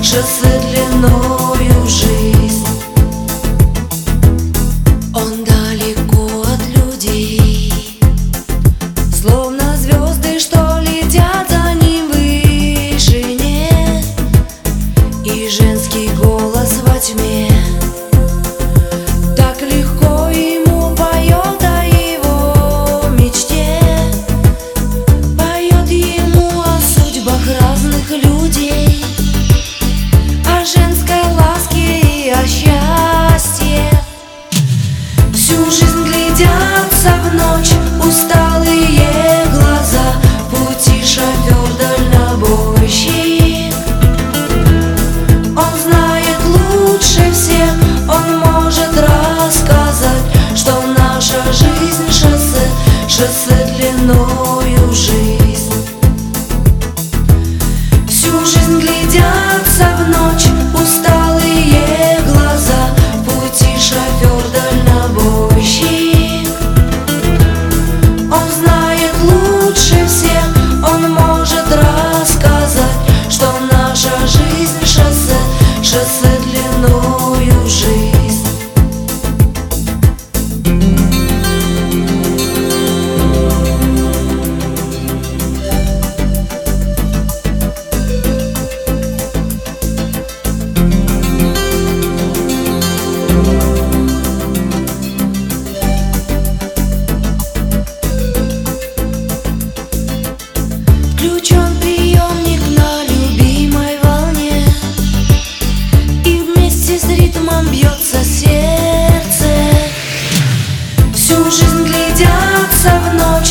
шоссе длиною в жизнь. Он далеко от людей, словно звезды, что летят за ним в вышине, и женский голос во тьме так легко ему поет о его мечте, поет ему о судьбах разных людей, о женской ласке и о счастье. Всю жизнь глядятся в ночь усталые глаза, в пути шофер дальнобойщик. Он знает лучше всех, он может рассказать, что наша жизнь шоссе, шоссе длиною в жизнь. Всю жизнь глядятся в ночь усталые глаза, в пути шофер дальнобойщик. Он знает лучше всех, он может рассказать, что наша жизнь шоссе, шоссе длиною в жизнь. Включен приемник на любимой волне, и вместе с ритмом бьется сердце. Всю жизнь глядятся в ночь